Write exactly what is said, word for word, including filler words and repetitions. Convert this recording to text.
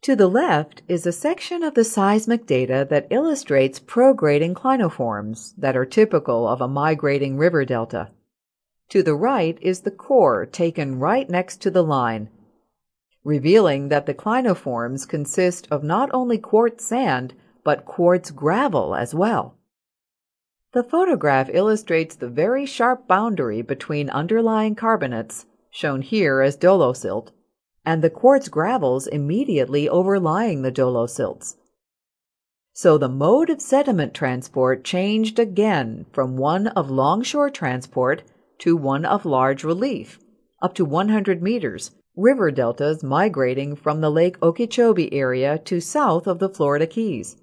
To the left is a section of the seismic data that illustrates prograding clinoforms that are typical of a migrating river delta. To the right is the core taken right next to the line, revealing that the clinoforms consist of not only quartz sand, but quartz gravel as well. The photograph illustrates the very sharp boundary between underlying carbonates, shown here as dolosilt, and the quartz gravels immediately overlying the dolosilts. So the mode of sediment transport changed again from one of longshore transport to one of large relief, up to one hundred meters, river deltas migrating from the Lake Okeechobee area to south of the Florida Keys.